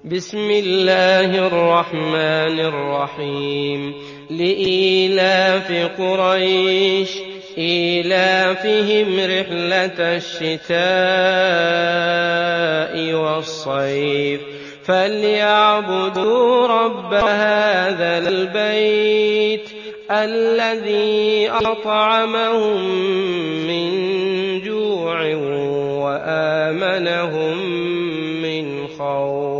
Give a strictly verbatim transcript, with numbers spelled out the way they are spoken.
بسم الله الرحمن الرحيم لإيلاف قريش إيلافهم رحلة الشتاء والصيف فليعبدوا رب هذا البيت الذي أطعمهم من جوع وآمنهم من خوف